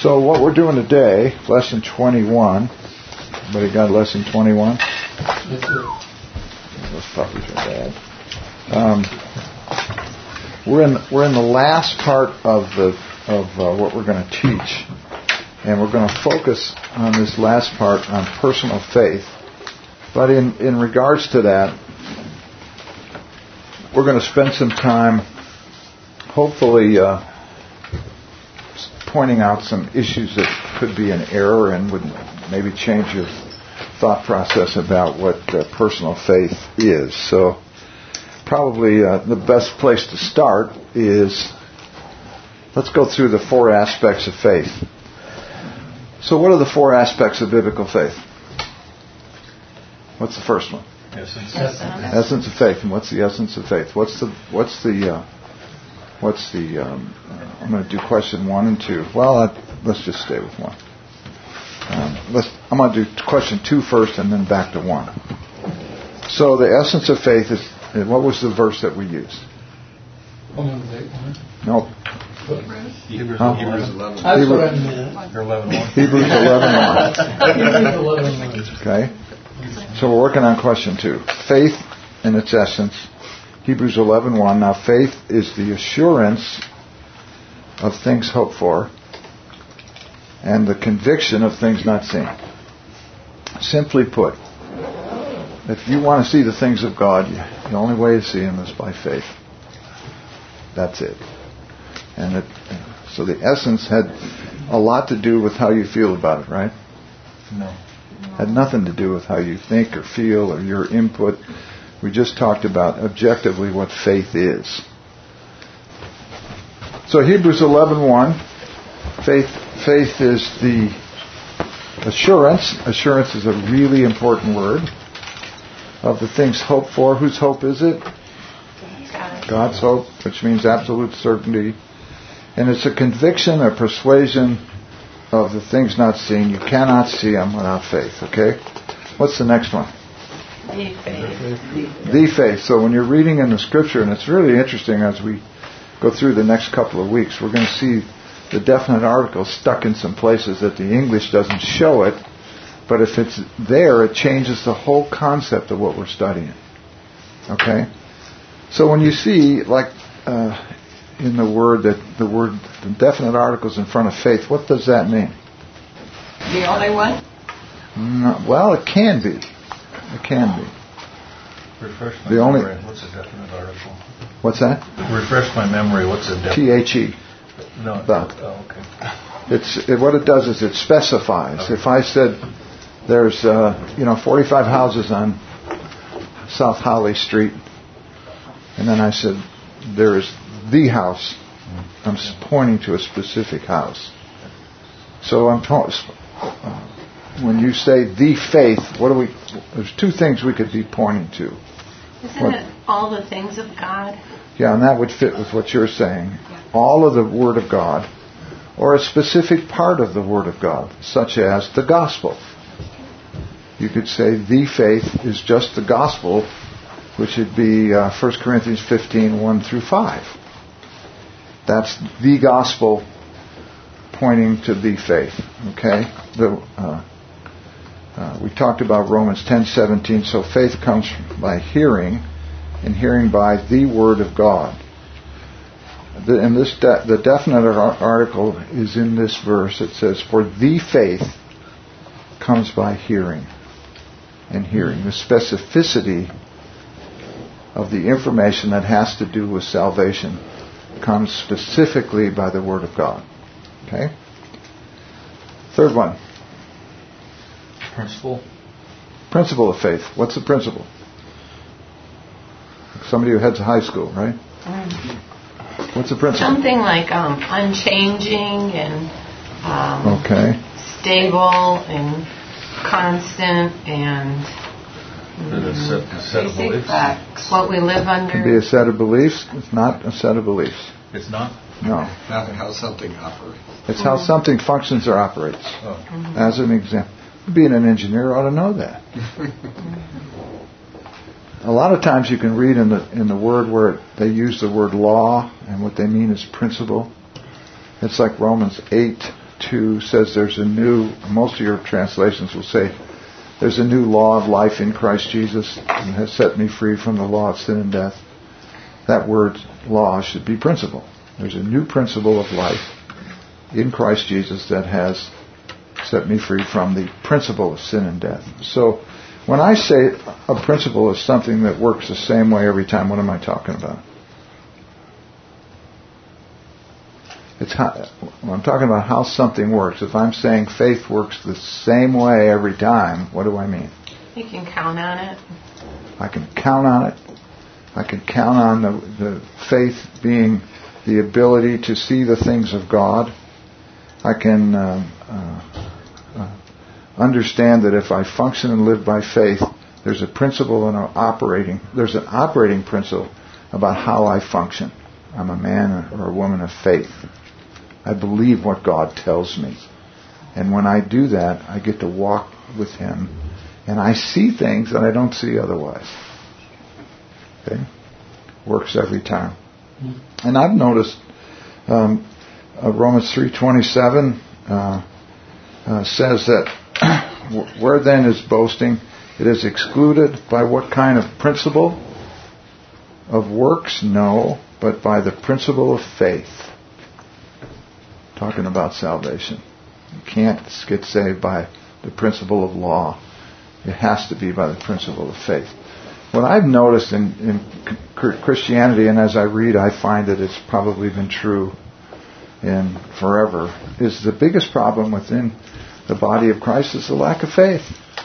So what we're doing today, lesson 21. Everybody got lesson 21? Those puppies are bad. We're in the last part of what we're going to teach, and we're going to focus on this last part on personal faith. But in regards to that, we're going to spend some time, hopefully, pointing out some issues that could be an error and would maybe change your thought process about what personal faith is. So probably the best place to start is, let's go through the 4 aspects of faith. So what are the 4 aspects of biblical faith? What's the first one? Essence of faith. And what's the essence of faith? I'm going to do question 1 and 2. Well, let's just stay with 1. I'm going to do question 2 first and then back to 1. So the essence of faith is, what was the verse that we used? No. Hebrews 11. Hebrews 11:1. Okay. So we're working on question 2. Faith in its essence. Hebrews 11:1. Now faith is the assurance of things hoped for and the conviction of things not seen. Simply put, if you want to see the things of God, the only way to see them is by faith. That's it. And so the essence had a lot to do with how you feel about it, right? No. Had nothing to do with how you think or feel or your input. We just talked about objectively what faith is. So Hebrews 11:1, faith is the assurance. Assurance is a really important word. Of the things hoped for. Whose hope is it? God's hope, which means absolute certainty. And it's a conviction or persuasion of the things not seen. You cannot see them without faith, okay? What's the next one? The faith. The faith. So when you're reading in the Scripture, and it's really interesting as we go through the next couple of weeks, we're going to see the definite article stuck in some places that the English doesn't show it. But if it's there, it changes the whole concept of what we're studying. Okay? So when you see, like, in the definite articles in front of faith, what does that mean? The only one? No, well, it can be. It can be. Refresh my memory. What's a definite article? What's that? Refresh my memory. What's a definite? THE. No. The. Oh, okay. What it does is it specifies. Okay. If I said there's 45 houses on South Holly Street, and then I said there's the house, I'm pointing to a specific house. So when you say the faith, there's 2 things we could be pointing to. Isn't it all the things of God? Yeah, and that would fit with what you're saying. Yeah. All of the Word of God, or a specific part of the Word of God, such as the gospel. You could say the faith is just the gospel, which would be 1 Corinthians 15, 1 through 5. That's the gospel pointing to the faith. Okay? We talked about Romans 10:17. So faith comes by hearing, and hearing by the Word of God. The definite article is in this verse. It says, for the faith comes by hearing. And hearing. The specificity of the information that has to do with salvation comes specifically by the Word of God. Okay? Third one. Principle of faith. What's the principle? Somebody who heads a high school, right? What's the principle? Something like unchanging and stable and constant and a set of beliefs. Facts. What we live under. It can be a set of beliefs. It's not a set of beliefs. It's not? No. How something operates. It's how something functions or operates. Oh. As an example. Being an engineer ought to know that. A lot of times you can read in the Word where they use the word law, and what they mean is principle. It's like Romans 8, 2 says there's a new, most of your translations will say, there's a new law of life in Christ Jesus and has set me free from the law of sin and death. That word law should be principle. There's a new principle of life in Christ Jesus that has set me free from the principle of sin and death. So when I say a principle is something that works the same way every time, what am I talking about? I'm talking about how something works. If I'm saying faith works the same way every time, what do I mean? You can count on it. I can count on it. I can count on the faith being the ability to see the things of God. I can understand that if I function and live by faith, there's a principle and there's an operating principle about how I function. I'm a man or a woman of faith. I believe what God tells me. And when I do that, I get to walk with Him. And I see things that I don't see otherwise. Okay? Works every time. And I've noticed Romans 3:27 says that where then is boasting? It is excluded by what kind of principle? Of works? No, but by the principle of faith. Talking about salvation. You can't get saved by the principle of law. It has to be by the principle of faith. What I've noticed in Christianity, and as I read, I find that it's probably been true in forever, is the biggest problem within the body of Christ is the lack of faith.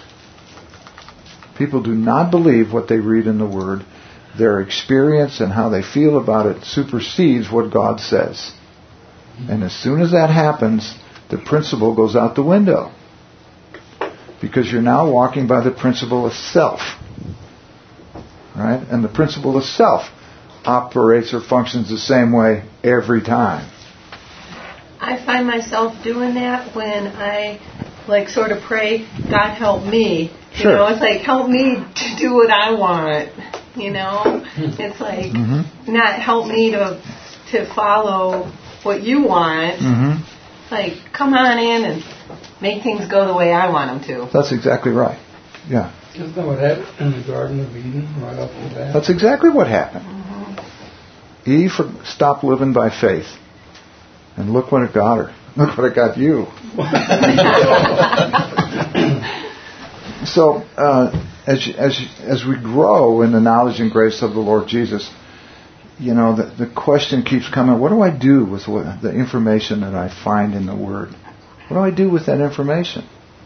People do not believe what they read in the Word. Their experience and how they feel about it supersedes what God says. And as soon as that happens, the principle goes out the window. Because you're now walking by the principle of self. Right? And the principle of self operates or functions the same way every time. I find myself doing that when I sort of pray, God help me. Sure. You know, it's like, help me to do what I want. You know? It's like, not help me to follow what you want. Like, come on in and make things go the way I want them to. That's exactly right. Yeah. Isn't that what happened in the Garden of Eden right off the bat? That's exactly what happened. Eve stopped living by faith. And look what it got her. Look what it got you. So, as we grow in the knowledge and grace of the Lord Jesus, you know, the question keeps coming, what do I do with the information that I find in the Word? What do I do with that information?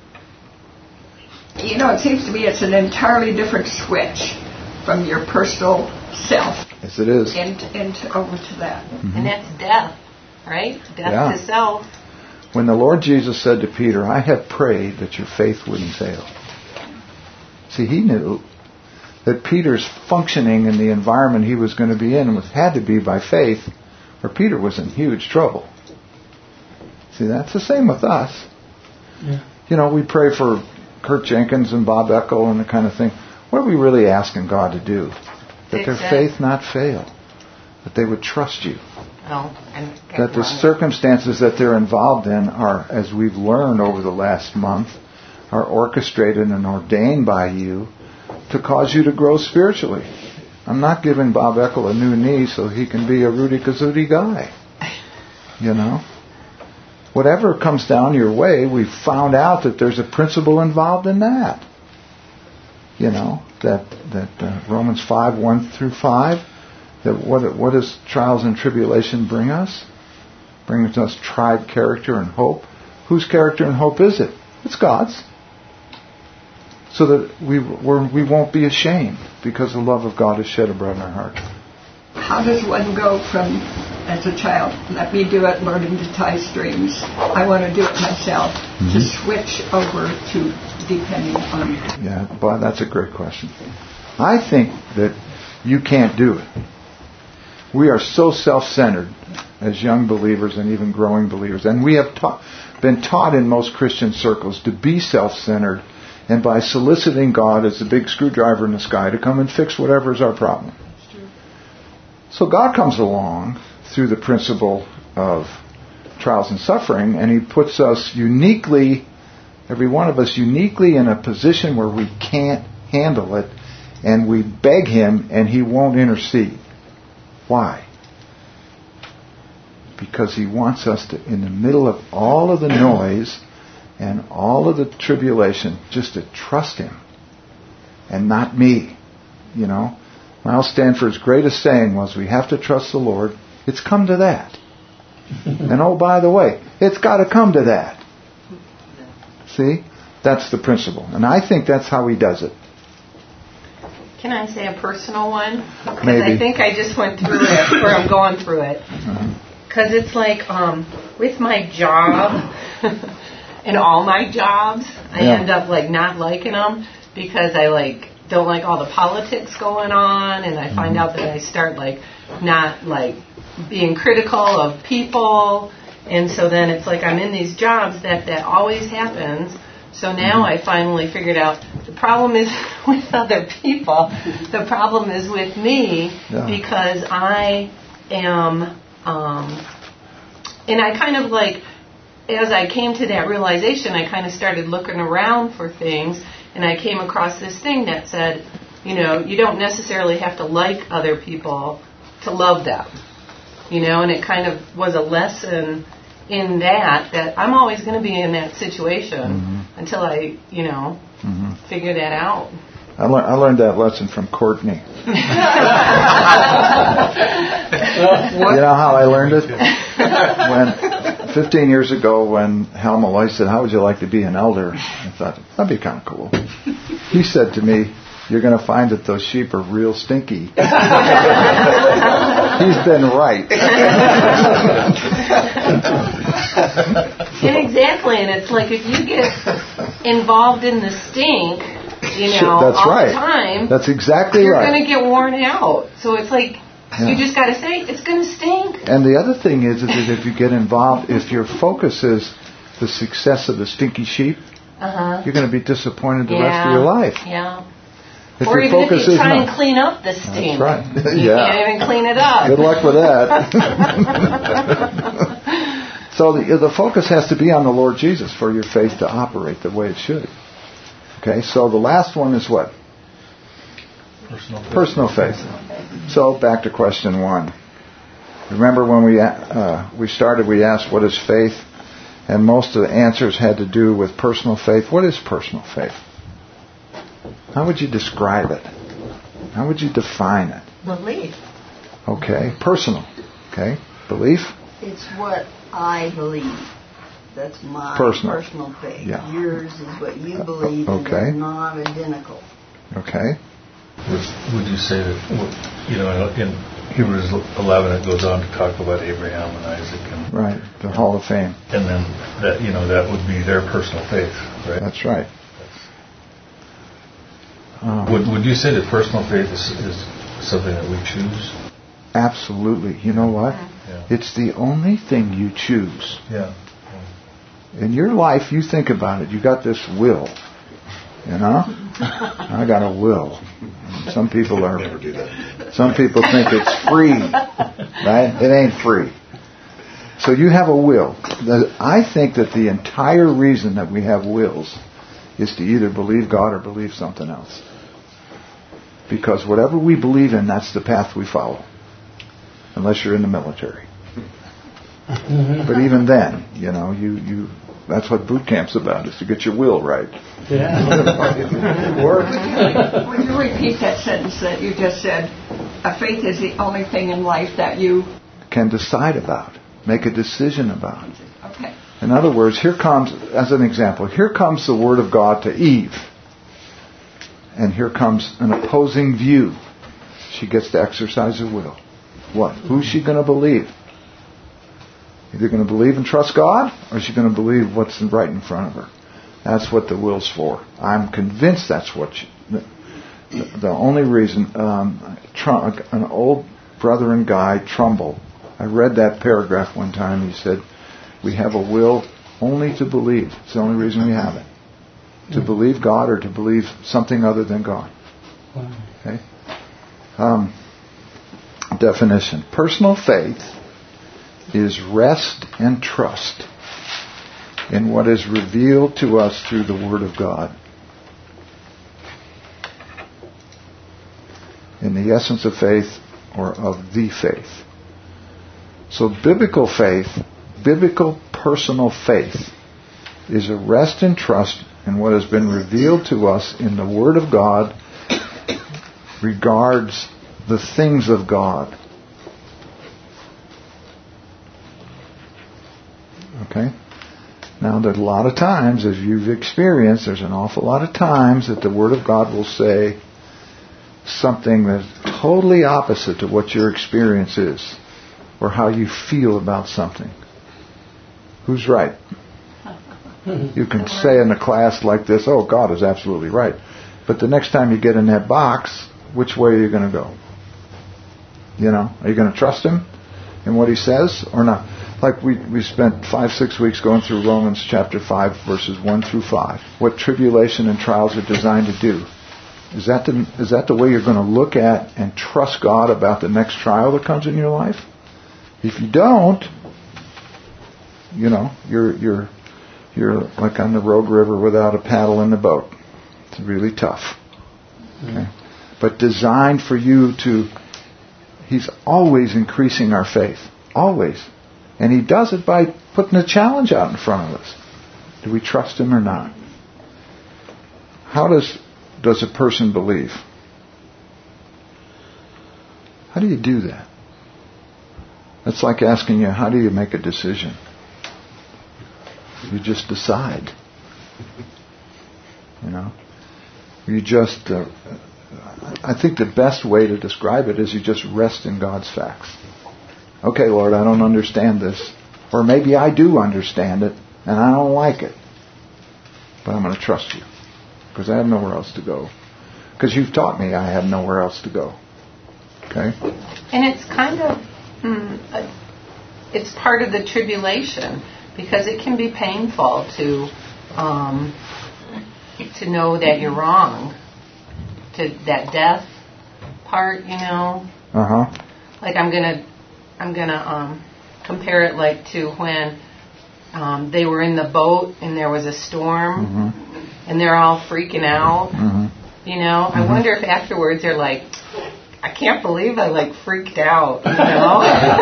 You know, it seems to me it's an entirely different switch from your personal self. Yes, it is. And over to that. And that's death, right? Death to self. When the Lord Jesus said to Peter, I have prayed that your faith wouldn't fail. See, He knew that Peter's functioning in the environment he was going to be in had to be by faith, or Peter was in huge trouble. See, that's the same with us. Yeah. You know, we pray for Kurt Jenkins and Bob Eckel and the kind of thing. What are we really asking God to do? That their faith not fail. That they would trust you. That the circumstances that they're involved in are, as we've learned over the last month, are orchestrated and ordained by you to cause you to grow spiritually. I'm not giving Bob Eckel a new knee so he can be a Rudy Kazootie guy. You know? Whatever comes down your way, we've found out that there's a principle involved in that. You know, that Romans 5, 1 through 5, that what does trials and tribulation bring us? Brings us tried character and hope. Whose character and hope is it? It's God's. So that we won't be ashamed because the love of God is shed abroad in our heart. How does one go from, as a child, let me do it, learning to tie strings, I want to do it myself, to switch over to depending on... Yeah, boy, that's a great question. I think that you can't do it. We are so self-centered as young believers and even growing believers. And we have been taught in most Christian circles to be self-centered, and by soliciting God as the big screwdriver in the sky to come and fix whatever is our problem. So God comes along through the principle of trials and suffering, and He puts us uniquely, every one of us uniquely, in a position where we can't handle it, and we beg Him, and He won't intercede. Why? Because He wants us to, in the middle of all of the noise and all of the tribulation, just to trust Him and not me. You know, Miles Stanford's greatest saying was, we have to trust the Lord. It's come to that. And oh, by the way, it's got to come to that. See? That's the principle. And I think that's how He does it. Can I say a personal one? Because Maybe. I think I just went through it, or I'm going through it. Because it's like, with my job, and all my jobs, I end up like not liking them because I like don't like all the politics going on, and I find out that I start like not like being critical of people, and so then it's like I'm in these jobs that always happens. So now I finally figured out the problem is with other people. The problem is with me because I am, and I kind of like, as I came to that realization, I kind of started looking around for things, and I came across this thing that said, you know, you don't necessarily have to like other people to love them. You know, and it kind of was a lesson in that I'm always going to be in that situation until I, you know, figure that out. I learned that lesson from Courtney. You know how I learned it? When 15 years ago, when Hal Malloy said, "How would you like to be an elder?" I thought, that'd be kind of cool. He said to me, "You're going to find that those sheep are real stinky." He's been right. And exactly, and it's like if you get involved in the stink, you know, that's all right. the time, that's exactly you're right. going to get worn out. So it's like you just got to say it's going to stink. And the other thing is that if you get involved, if your focus is the success of the stinky sheep, you're going to be disappointed the rest of your life. Yeah. If or your even focus if you is try not, and clean up the stink. That's right. You can't even clean it up. Good luck with that. So the focus has to be on the Lord Jesus for your faith to operate the way it should. Okay, so the last one is what? Personal faith. So back to question 1. Remember when we started, we asked, what is faith? And most of the answers had to do with personal faith. What is personal faith? How would you describe it? How would you define it? Belief. Okay, personal. Okay, belief? It's what I believe. That's my Personal faith. Yeah. Yours is what you believe, and they're not identical. Okay. Would you say that, you know, in Hebrews 11 it goes on to talk about Abraham and Isaac and right, the Hall of Fame. And then that, you know, that would be their personal faith, right? That's right. Would you say that personal faith is something that we choose? Absolutely. You know what? Yeah. It's the only thing you choose. Yeah. In your life, you think about it. You got this will. You know? I got a will. Some people Never do that. Some people think it's free. Right? It ain't free. So you have a will. I think that the entire reason that we have wills is to either believe God or believe something else. Because whatever we believe in, that's the path we follow. Unless you're in the military. But even then, you know, you that's what boot camp's about, is to get your will right. Yeah. Work. Would you repeat that sentence that you just said? Faith is the only thing in life that you can decide about, make a decision about. Okay. In other words, here comes, as an example, here comes the Word of God to Eve. And here comes an opposing view. She gets to exercise her will. What? Who's she going to believe? Either going to believe and trust God, or is she going to believe what's right in front of her? That's what the will's for. I'm convinced that's what the only reason. An old brother and guy, Trumbull, I read that paragraph one time. He said, we have a will only to believe. It's the only reason we have it. To believe God or to believe something other than God. Okay. Definition. Personal faith is rest and trust in what is revealed to us through the Word of God. In the essence of faith, or of the faith. So biblical faith, biblical personal faith, is a rest and trust in what has been revealed to us in the Word of God regards the things of God. Okay? Now, there's a lot of times, as you've experienced, there's an awful lot of times that the Word of God will say something that's totally opposite to what your experience is, or how you feel about something. Who's right? You can say in a class like this, oh, God is absolutely right. But the next time you get in that box, which way are you going to go? You know, are you going to trust Him in what He says or not? Like we spent 5-6 weeks going through Romans chapter 5, verses 1 through 5. What tribulation and trials are designed to do. Is that the way you're going to look at and trust God about the next trial that comes in your life? If you don't, you know, you're like on the Rogue River without a paddle in the boat. It's really tough. Okay? But designed for you to, He's always increasing our faith. Always. And He does it by putting a challenge out in front of us. Do we trust Him or not? How does a person believe? How do you do that? That's like asking you, how do you make a decision? You just decide. You know? You just, I think the best way to describe it is you just rest in God's facts. Okay, Lord, I don't understand this. Or maybe I do understand it, and I don't like it. But I'm going to trust You. Because I have nowhere else to go. Because You've taught me I have nowhere else to go. Okay? And it's kind of, it's part of the tribulation. Because it can be painful to know that you're wrong. To that death part, you know. Like I'm gonna compare it like to when they were in the boat and there was a storm, and they're all freaking out. You know, I wonder if afterwards they're like, I can't believe I like freaked out, you know.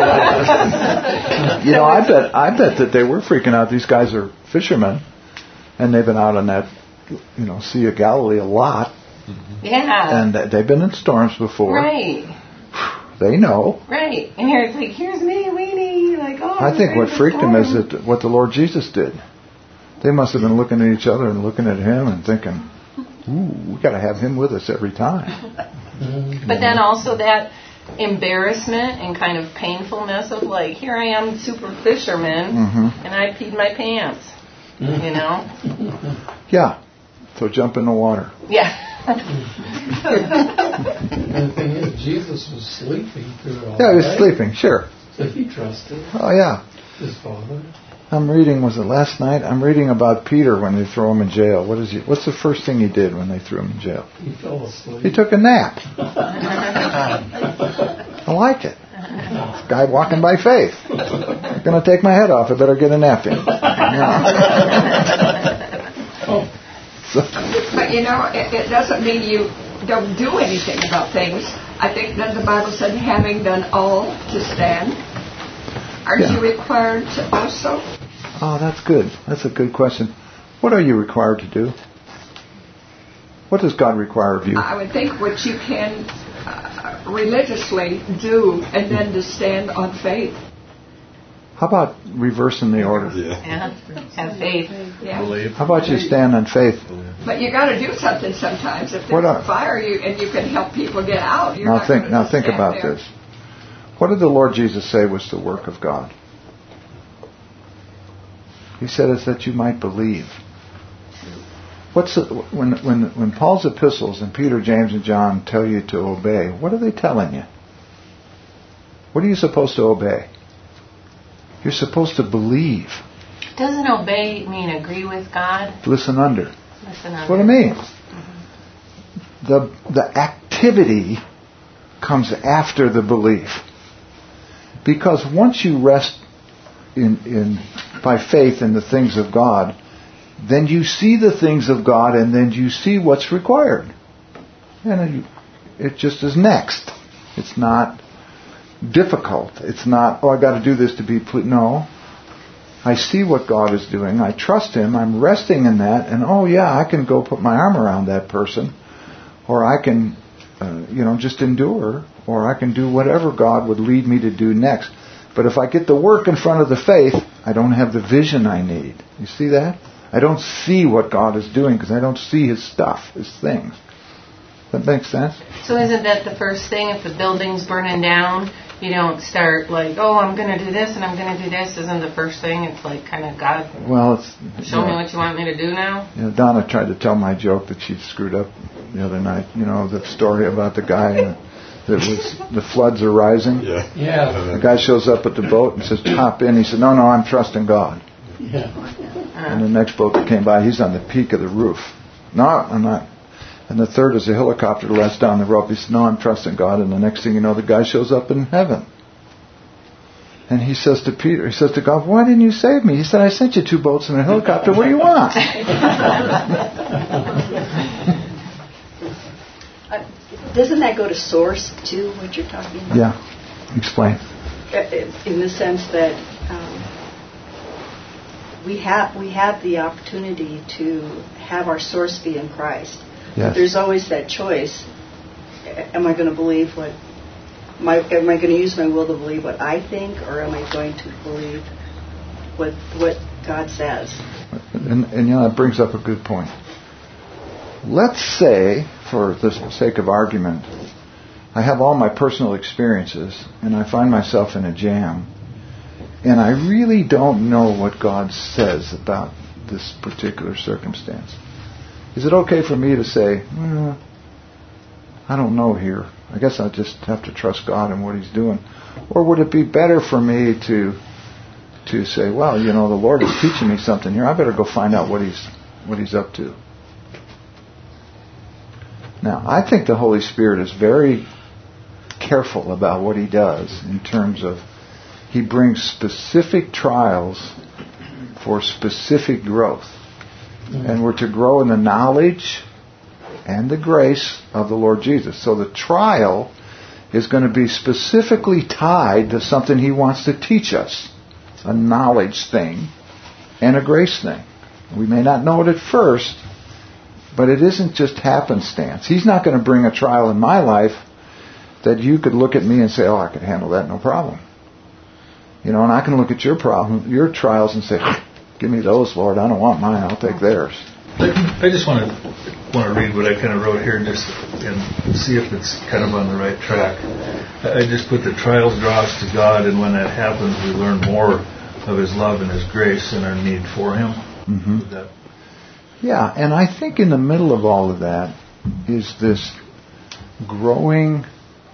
You know, I bet that they were freaking out. These guys are fishermen, and they've been out on that, you know, Sea of Galilee a lot. Yeah. And they've been in storms before. Right. They know. Right. And here's like, here's me, weenie, like, oh. I think what freaked them is that what the Lord Jesus did. They must have been looking at each other and looking at Him and thinking, ooh, we got to have Him with us every time. But then also that embarrassment and kind of painfulness of like, here I am, super fisherman, and I peed my pants, you know? Yeah. So jump in the water. Yeah. And the thing is, Jesus was sleeping through it all. Yeah, He was sleeping, sure. So He trusted Oh, yeah. His Father. I'm reading, was it last night? I'm reading about Peter when they throw him in jail. What's the first thing he did when they threw him in jail? He fell asleep. He took a nap. I like it. Guy walking by faith. I'm going to take my head off. I better get a nap in. But you know, it doesn't mean you don't do anything about things. I think that the Bible said, having done all to stand. Aren't you required to also? Oh, that's good. That's a good question. What are you required to do? What does God require of you? I would think what you can religiously do, and then to stand on faith. How about reversing the order? Yeah. Have faith. Yeah. Believe. How about you stand on faith? But you got to do something sometimes. If there's a fire, and you can help people get out. You're not gonna just think stand about there. this. What did the Lord Jesus say was the work of God? He said it's that you might believe. When Paul's epistles and Peter, James, and John tell you to obey, what are they telling you? What are you supposed to obey? You're supposed to believe. Doesn't obey mean agree with God? Listen under. Listen under. That's what it means. The activity comes after the belief. Because once you rest by faith in the things of God, then you see the things of God, and then you see what's required. And it just is next. It's not difficult. It's not, I got to do this to be pleased. No. I see what God is doing. I trust Him. I'm resting in that. And I can go put my arm around that person. Or I can, just endure. Or I can do whatever God would lead me to do next. But if I get the work in front of the faith, I don't have the vision I need. You see that? I don't see what God is doing because I don't see His stuff, His things. That makes sense? So isn't that the first thing? If the building's burning down, you don't start like, I'm going to do this and I'm going to do this. Isn't the first thing? It's like kind of God, show me what you want me to do now. Donna tried to tell my joke that she'd screwed up the other night. The story about the guy the floods are rising. Yeah. The guy shows up at the boat and says, hop in. He said, no, I'm trusting God. Yeah. And the next boat that came by, he's on the peak of the roof. No, I'm not. And the third is a helicopter lets down the rope. He said, no, I'm trusting God. And the next thing you know, the guy shows up in heaven. And he says to Peter, he says to God, why didn't you save me? He said, I sent you 2 boats and a helicopter. What do you want? Doesn't that go to source, too, what you're talking about? Yeah. Explain. In the sense that we have the opportunity to have our source be in Christ. Yes. But there's always that choice. Am I going to believe am I going to use my will to believe what I think, or am I going to believe what God says? And that brings up a good point. Let's say, for the sake of argument, I have all my personal experiences and I find myself in a jam and I really don't know what God says about this particular circumstance. Is it okay for me to say, I don't know here. I guess I just have to trust God and what He's doing. Or would it be better for me to say, well, the Lord is teaching me something here. I better go find out what He's up to. Now, I think the Holy Spirit is very careful about what He does in terms of He brings specific trials for specific growth. And we're to grow in the knowledge and the grace of the Lord Jesus. So the trial is going to be specifically tied to something He wants to teach us. A knowledge thing and a grace thing. We may not know it at first, but it isn't just happenstance. He's not going to bring a trial in my life that you could look at me and say, I could handle that, no problem. And I can look at your trials and say, give me those, Lord. I don't want mine. I'll take theirs. I just want to read what I kind of wrote here and see if it's kind of on the right track. I just put the trials draw us to God, and when that happens, we learn more of His love and His grace and our need for Him. Mm-hmm. Yeah, and I think in the middle of all of that is this growing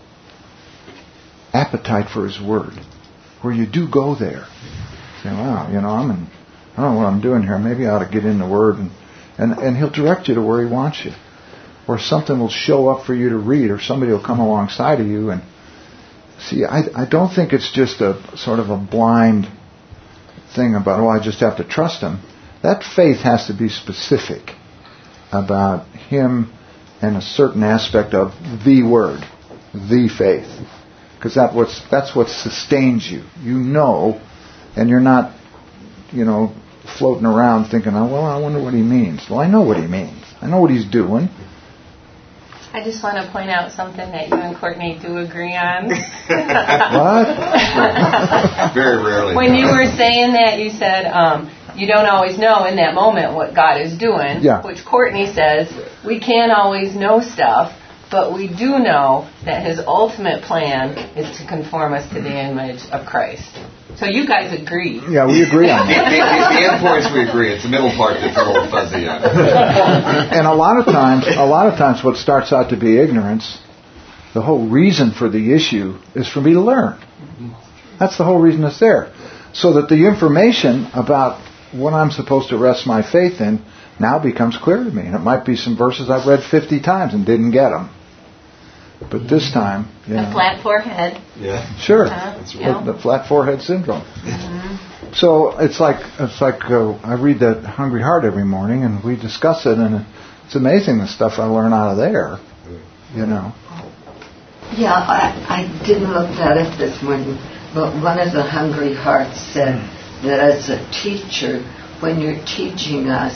appetite for His Word, where you do go there. Say, wow, I don't know what I'm doing here. Maybe I ought to get in the Word, and He'll direct you to where He wants you. Or something will show up for you to read, or somebody will come alongside of you. And see, I don't think it's just a sort of a blind thing about, I just have to trust Him. That faith has to be specific about Him and a certain aspect of the Word, the faith. Because that's what sustains you. And you're not, floating around thinking, I wonder what He means. Well, I know what He means. I know what He's doing. I just want to point out something that you and Courtney do agree on. What? Very rarely. When you were saying that, you said you don't always know in that moment what God is doing, which Courtney says we can't always know stuff, but we do know that His ultimate plan is to conform us to the image of Christ. So you guys agree. Yeah, we agree on that. The end points we agree. It's the middle part that's a little fuzzy on. And a lot of times what starts out to be ignorance, the whole reason for the issue is for me to learn. That's the whole reason it's there. So that the information about what I'm supposed to rest my faith in now becomes clear to me. And it might be some verses I've read 50 times and didn't get them. But this time, a flat forehead. Yeah. Sure. That's right. The flat forehead syndrome. Mm-hmm. So it's like I read that Hungry Heart every morning, and we discuss it, and it's amazing the stuff I learn out of there. You know. Yeah, I didn't look at it this morning, but one of the Hungry Hearts said that as a teacher, when you're teaching us,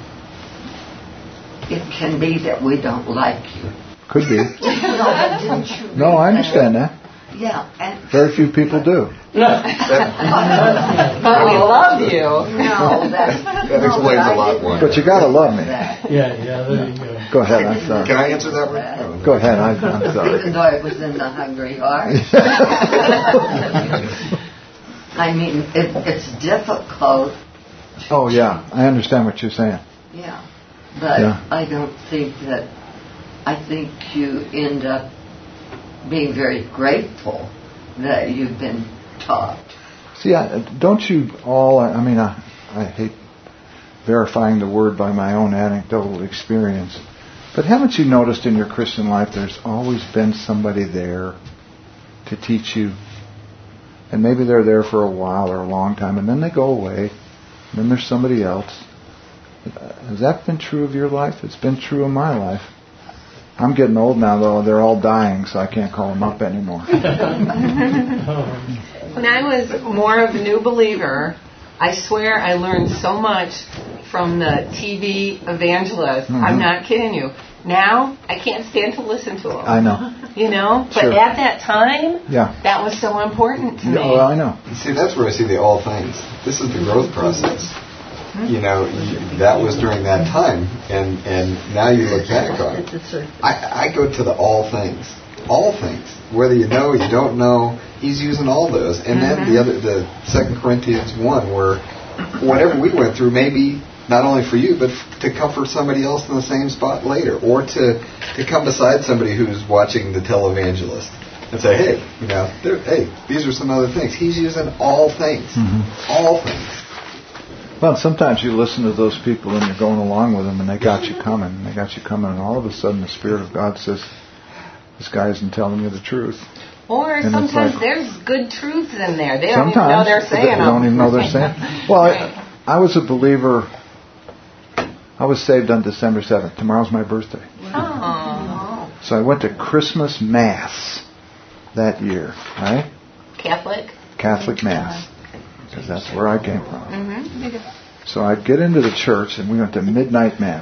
it can be that we don't like you. Could be. No, I understand that. Yeah. And very few people do. But we love you. No, that explains a lot more. But you got to love me. Yeah, there you go. Go ahead, I'm sorry. Can I answer that one? Go ahead, I'm sorry. Even though I was in the Hungry Heart. I mean, it's difficult. Oh, yeah, I understand what you're saying. Yeah, but yeah. I think you end up being very grateful that you've been taught. See, don't you all, I mean, I hate verifying the word by my own anecdotal experience, but haven't you noticed in your Christian life there's always been somebody there to teach you? And maybe they're there for a while or a long time, and then they go away, and then there's somebody else. Has that been true of your life? It's been true of my life. I'm getting old now, though. They're all dying, so I can't call them up anymore. When I was more of a new believer, I swear I learned so much from the TV evangelists. Mm-hmm. I'm not kidding you. Now, I can't stand to listen to them. I know. You know? But sure. At that time, that was so important to me. Well, I know. See, that's where I see the all things. This is the growth process. You know, that was during that time, and now you look back on it. I go to the all things, whether you know or you don't know. He's using all those, and then the 2 Corinthians 1, where whatever we went through, maybe not only for you, but to comfort somebody else in the same spot later, or to come beside somebody who's watching the televangelist and say, hey, you know, these are some other things. He's using all things, all things. Well, sometimes you listen to those people and you're going along with them and they got you coming, and all of a sudden the Spirit of God says, this guy isn't telling you the truth. Or and sometimes there's good truths in there. They don't even know they're saying them. They don't even know they're saying. Well, right. I was a believer. I was saved on December 7th. Tomorrow's my birthday. Oh. So I went to Christmas Mass that year, right? Catholic Mass. Because that's where I came from. Mm-hmm. So I'd get into the church, and we went to midnight Mass.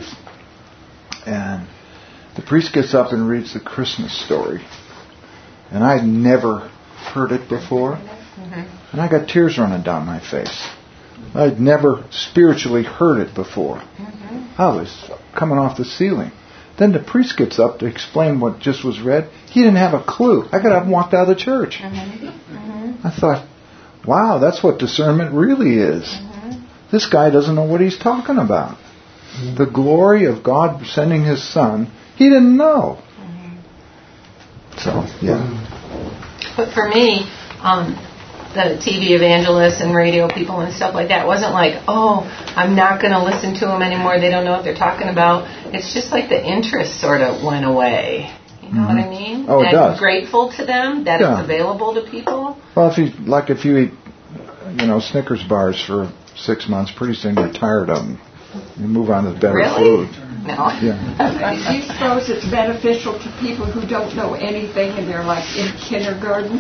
And the priest gets up and reads the Christmas story. And I'd never heard it before. Mm-hmm. And I got tears running down my face. I'd never spiritually heard it before. Mm-hmm. I was coming off the ceiling. Then the priest gets up to explain what just was read. He didn't have a clue. I got up and walked out of the church. Mm-hmm. Mm-hmm. I thought, wow, that's what discernment really is. Mm-hmm. This guy doesn't know what he's talking about. Mm-hmm. The glory of God sending His Son, he didn't know. Mm-hmm. So, yeah. But for me, the TV evangelists and radio people and stuff like that wasn't like, oh, I'm not going to listen to them anymore. They don't know what they're talking about. It's just like the interest sort of went away. You know what I mean? Oh, it does. I'm grateful to them that it's available to people. Well, if you eat, Snickers bars for 6 months, pretty soon you're tired of them. You move on to better food. No. Yeah. Do you suppose it's beneficial to people who don't know anything and they're like in kindergarten?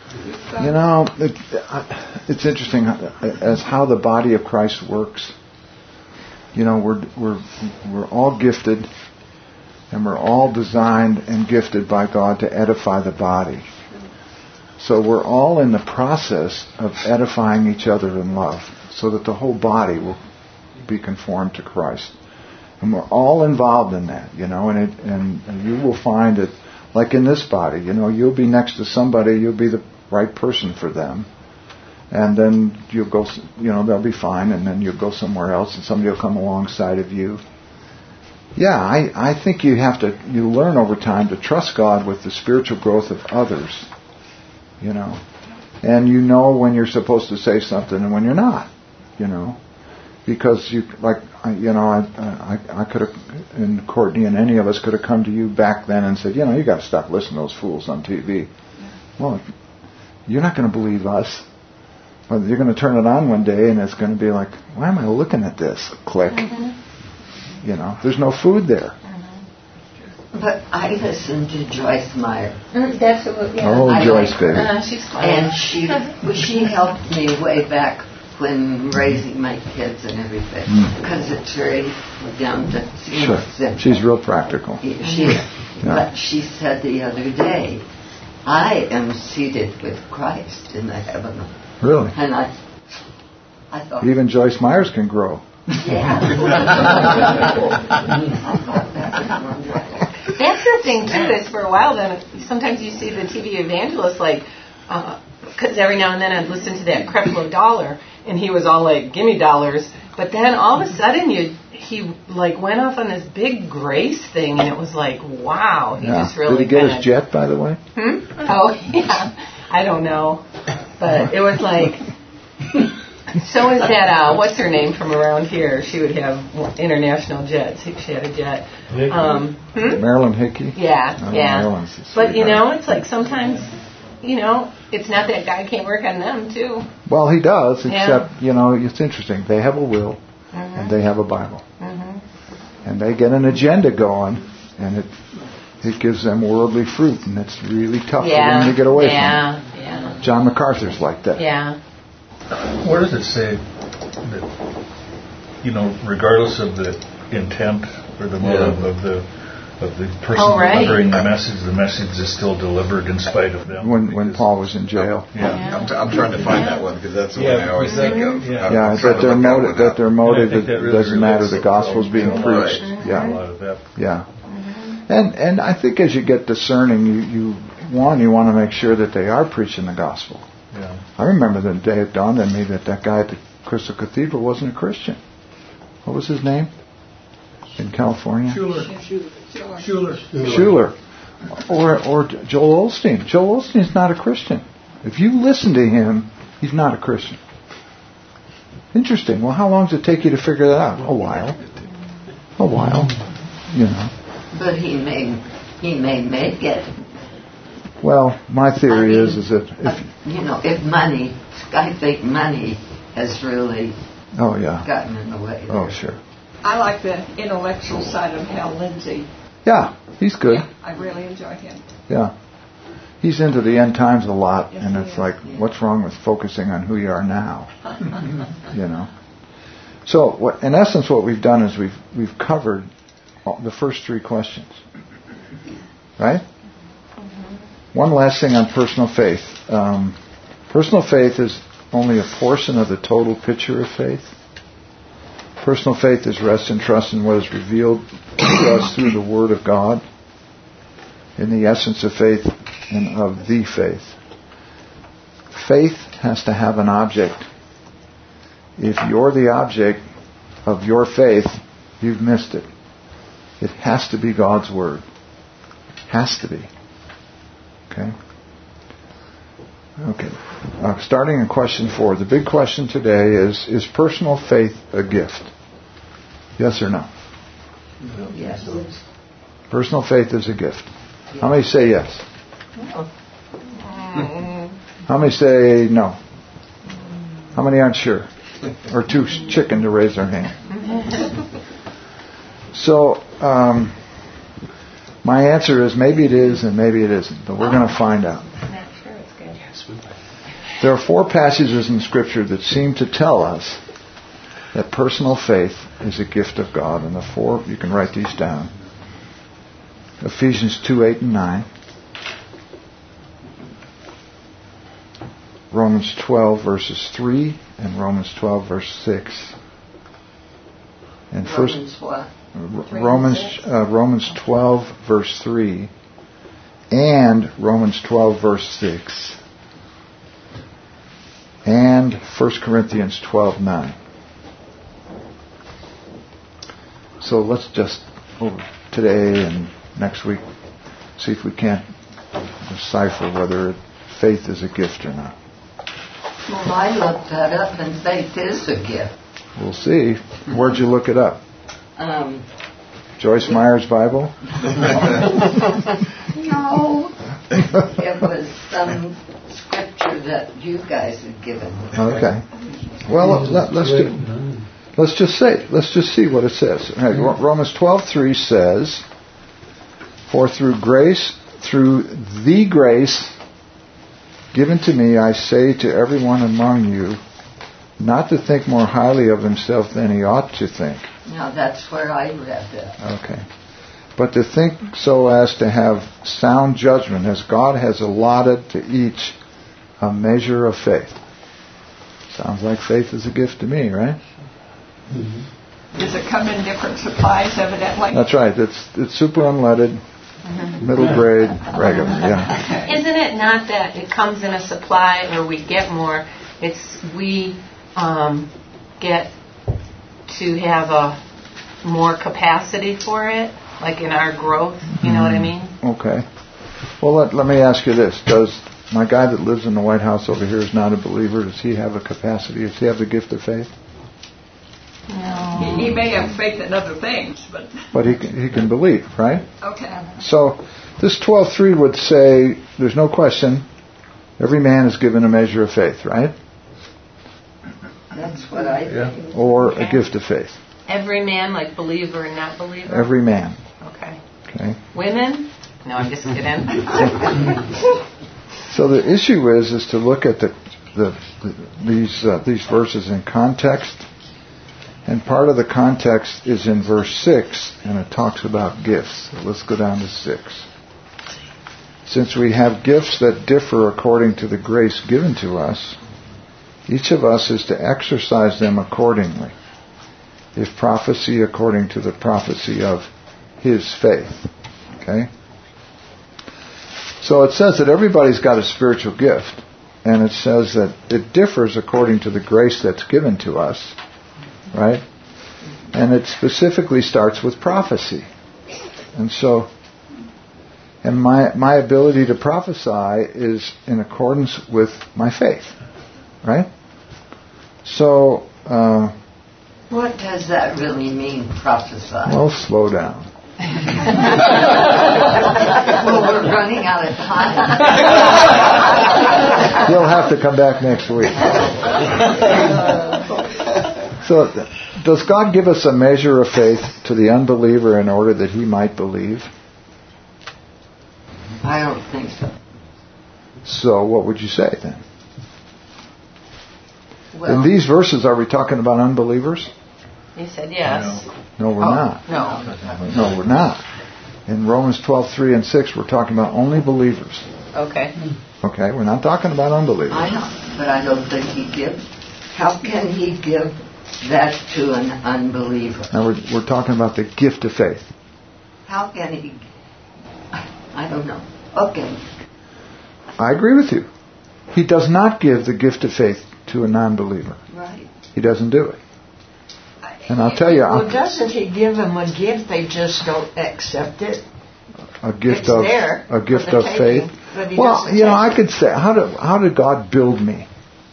It's interesting as how the body of Christ works. We're all gifted. And we're all designed and gifted by God to edify the body. So we're all in the process of edifying each other in love so that the whole body will be conformed to Christ. And we're all involved in that, and you will find it, like in this body, you'll be next to somebody, you'll be the right person for them. And then you'll go, they'll be fine, and then you'll go somewhere else and somebody will come alongside of you. Yeah, I think you learn over time to trust God with the spiritual growth of others, and when you're supposed to say something and when you're not, because I could have, and Courtney and any of us could have come to you back then and said, you got to stop listening to those fools on TV. Well, you're not going to believe us. Well, you're going to turn it on one day, and it's going to be like, why am I looking at this? Click. You know, there's no food there. But I listened to Joyce Meyer. That's what, yeah. Oh, Joyce, baby. She's fine. And she helped me way back when raising my kids and everything. Because it's very down to simple. She's real practical. But she said the other day, I am seated with Christ in the heaven. Really? And I thought... Even Joyce Myers can grow. Yeah. That's the thing, too, is for a while then, sometimes you see the TV evangelist, like, because every now and then I'd listen to that Creflo Dollar, and he was all like, give me dollars. But then all of a sudden, he like went off on this big grace thing, and it was like, wow. He just really Did he get his jet, by the way? Oh, yeah. I don't know. But it was like... So is that, what's her name from around here? She would have international jets. She had a jet. Marilyn Hickey? Yeah, Marilyn's but, you know, it's like sometimes, you know, it's not that God can't work on them, too. Well, he does, except, you know, it's interesting. They have a will, and they have a Bible. And they get an agenda going, and it gives them worldly fruit, and it's really tough for them to get away from it. John MacArthur's like that. Yeah. Where does it say that, you know, regardless of the intent or the motive of the person delivering the message is still delivered in spite of them? When Paul was in jail. I'm trying to find that one because that's the one I always think of. That their motive it doesn't matter. The gospel's being preached. A lot of that. Yeah. And I think as you get discerning, you want to make sure that they are preaching the gospel. Yeah. I remember the day it dawned on me that guy at the Crystal Cathedral wasn't a Christian. What was his name? In California? Schuller. Or Joel Osteen. Joel Osteen's not a Christian. If you listen to him, he's not a Christian. Interesting. Well, how long does it take you to figure that out? A while. You know. But he may make it. Well, my theory is that I think money has really gotten in the way. Oh, sure. I like the intellectual side of Hal Lindsey. Yeah, he's good. Yeah, I really enjoy him. Yeah. He's into the end times a lot, and it's like, what's wrong with focusing on who you are now? You know. So, in essence, what we've done is we've covered the first three questions, right? One last thing on personal faith. Personal faith is only a portion of the total picture of faith. Personal faith is rest and trust in what is revealed to us through the Word of God, in the essence of faith and of the faith. Faith has to have an object. If you're the object of your faith, you've missed it. It has to be God's Word. Has to be. Okay. Starting in question 4. The big question today is personal faith a gift? Yes or no? Yes. Personal faith is a gift. How many say yes? How many say no? How many aren't sure? Or too chicken to raise their hand? So, my answer is maybe it is and maybe it isn't, but we're going to find out. There are 4 passages in Scripture that seem to tell us that personal faith is a gift of God. And the 4, you can write these down. Ephesians 2:8 and 9. Romans 12 verses 3 and Romans 12 verse 6. And Romans 12 verse 3 and Romans 12 verse 6 and 1 Corinthians 12:9. So let's just over today and next week see if we can't decipher whether faith is a gift or not. Well, I looked that up, and faith is a gift. We'll see. Where'd you look it up? Joyce Meyer's Bible? No. It was some scripture that you guys have given me. Okay. Well, let's just see what it says. Right, Romans 12:3 says, "For through the grace given to me, I say to everyone among you, not to think more highly of himself than he ought to think." Now that's where I read that. Okay. "But to think so as to have sound judgment, as God has allotted to each a measure of faith." Sounds like faith is a gift to me, right? Mm-hmm. Does it come in different supplies, evidently? That's right. It's super unleaded, middle grade, regular. Yeah. Isn't it not that it comes in a supply or we get more? It's we get to have a more capacity for it, like in our growth. You know what I mean? Okay. Well, let me ask you this: does my guy that lives in the White House over here is not a believer? Does he have a capacity? Does he have the gift of faith? No. He may have faith in other things, but he can believe, right? Okay. So this 12:3 would say, there's no question, every man is given a measure of faith, right? That's what I think. Or a gift of faith. Every man, like believer and not believer? Every man. Okay. Women? No, I'm just kidding. So the issue is to look at these verses in context. And part of the context is in verse 6, and it talks about gifts. So let's go down to 6. "Since we have gifts that differ according to the grace given to us, each of us is to exercise them accordingly. If prophecy, according to the prophecy of his faith." Okay? So it says that everybody's got a spiritual gift, and it says that it differs according to the grace that's given to us. Right? And it specifically starts with prophecy. And so, my ability to prophesy is in accordance with my faith. Right? So, what does that really mean, prophesy? Well, slow down. Well, we're running out of time. You'll have to come back next week. So, does God give us a measure of faith to the unbeliever in order that he might believe? I don't think so. So, what would you say then? Well, in these verses, are we talking about unbelievers? He said yes. No, we're not. No, we're not. In Romans 12:3 and 6, we're talking about only believers. Okay. Okay, we're not talking about unbelievers. I know, but I don't think he gives. How can he give that to an unbeliever? Now we're talking about the gift of faith. How can he? I don't know. Okay. I agree with you. He does not give the gift of faith to a non-believer. Right. He doesn't do it. And I'll tell you... Well, doesn't he give them a gift? They just don't accept it. A gift it's of there a gift of faith. Well, I could say, how did God build me?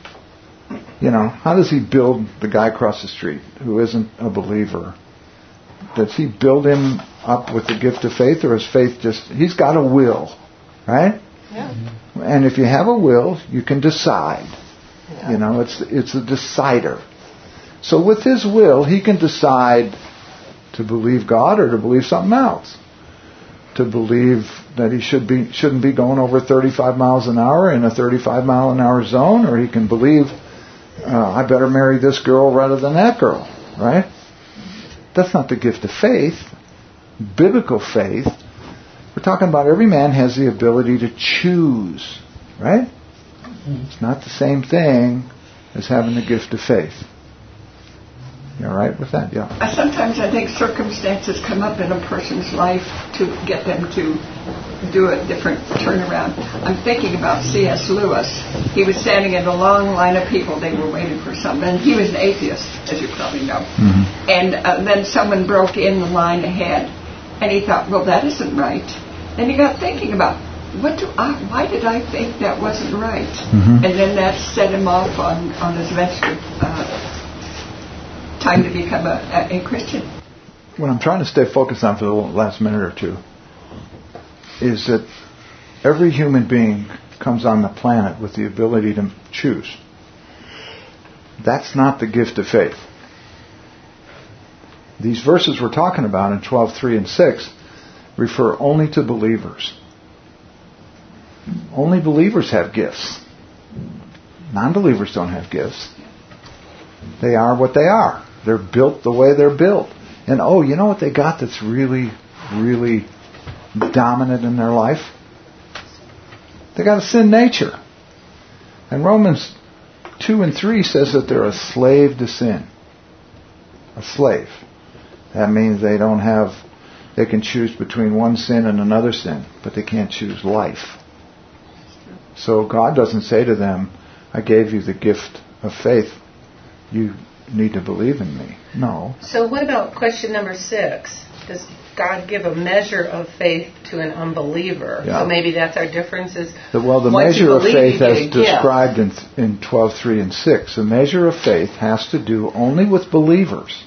How does he build the guy across the street who isn't a believer? Does he build him up with the gift of faith, or is faith he's got a will, right? Yeah. And if you have a will, you can decide. Yeah. It's a decider. So with his will, he can decide to believe God or to believe something else. To believe that he shouldn't be going over 35 miles an hour in a 35 mile an hour zone, or he can believe I better marry this girl rather than that girl, right? That's not the gift of faith. Biblical faith. We're talking about every man has the ability to choose, right? It's not the same thing as having the gift of faith. You all right with that? Yeah. Sometimes I think circumstances come up in a person's life to get them to do a different turnaround. I'm thinking about C.S. Lewis. He was standing in a long line of people. They were waiting for something. And he was an atheist, as you probably know. Mm-hmm. And then someone broke in the line ahead. And he thought, well, that isn't right. And he got thinking about, why did I think that wasn't right? Mm-hmm. And then that set him off on his venture. Time to become a Christian. What I'm trying to stay focused on for the last minute or two is that every human being comes on the planet with the ability to choose. That's not the gift of faith. These verses we're talking about in 12:3 and 6 refer only to believers. Only believers have gifts. Non-believers don't have gifts. They are what they are. They're built the way they're built. And you know what they got that's really, really dominant in their life? They got a sin nature. And Romans 2 and 3 says that they're a slave to sin. A slave. That means they can choose between one sin and another sin, but they can't choose life. So God doesn't say to them, I gave you the gift of faith. You need to believe in me. No. So what about question number 6? Does God give a measure of faith to an unbeliever? Yeah. So maybe that's our difference is... The measure of faith as described in 12:3 and 6. The measure of faith has to do only with believers.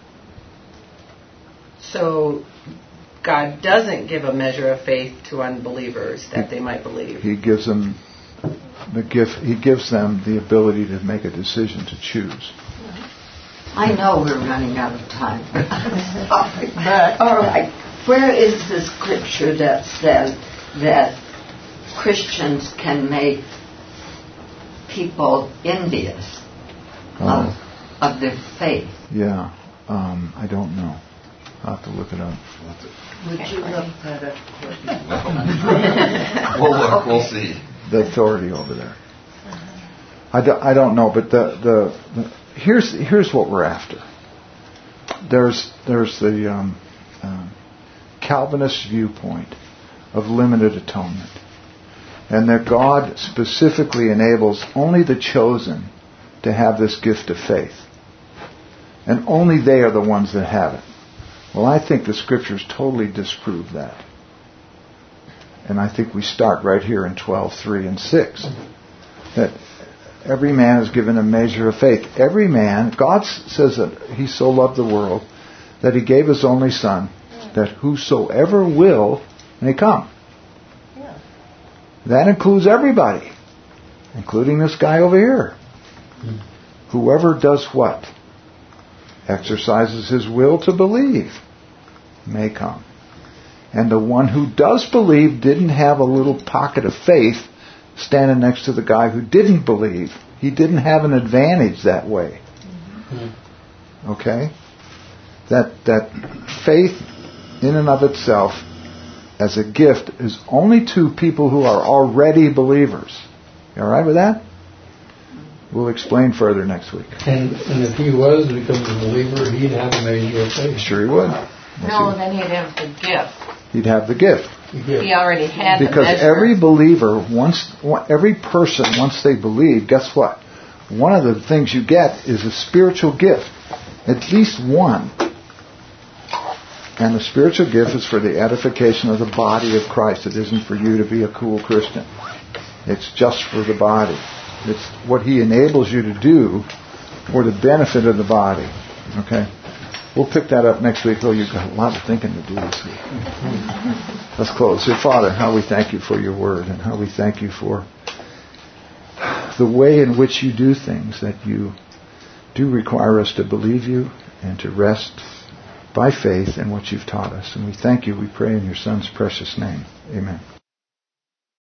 So God doesn't give a measure of faith to unbelievers that they might believe. He gives them the gift. He gives them the ability to make a decision to choose. I know we're running out of time. But all right, where is the scripture that says that Christians can make people envious of their faith? Yeah, I don't know. I'll have to look it up. Would you look that up? We'll look. We'll see. The authority over there. I don't know, but here's what we're after. There's the Calvinist viewpoint of limited atonement, and that God specifically enables only the chosen to have this gift of faith, and only they are the ones that have it. Well, I think the Scriptures totally disprove that. And I think we start right here in 12:3 and 6. That every man is given a measure of faith. Every man, God says that He so loved the world that He gave His only Son, that whosoever will may come. Yeah. That includes everybody, including this guy over here. Whoever does what? Exercises his will to believe may come. And the one who does believe didn't have a little pocket of faith standing next to the guy who didn't believe. He didn't have an advantage that way. Okay? That faith in and of itself as a gift is only to people who are already believers. You all right with that? We'll explain further next week. And if he was to become a believer, he'd have a measure of faith. Sure he would. Then he'd have the gift. He'd have the gift. He already had the measure. Because every believer, every person, once they believe, guess what? One of the things you get is a spiritual gift. At least one. And the spiritual gift is for the edification of the body of Christ. It isn't for you to be a cool Christian. It's just for the body. It's what He enables you to do for the benefit of the body. Okay? We'll pick that up next week. You've got a lot of thinking to do this week. Let's close. So, Father, how we thank You for Your Word, and how we thank You for the way in which You do things, that You do require us to believe You and to rest by faith in what You've taught us. And we thank You. We pray in Your Son's precious name. Amen.